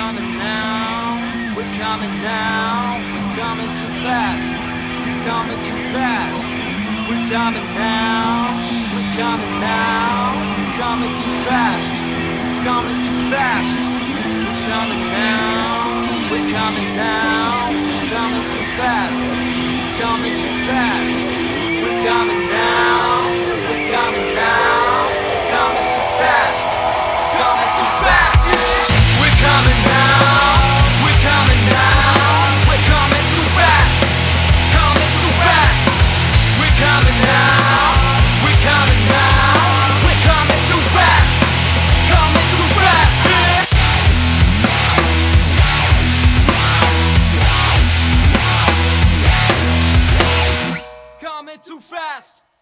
coming now, we're coming now, we're coming too fast, coming too fast. We're coming now, we're coming now, we're coming too fast, coming too fast. We're coming now, we're coming now, we're coming too fast, coming too fast.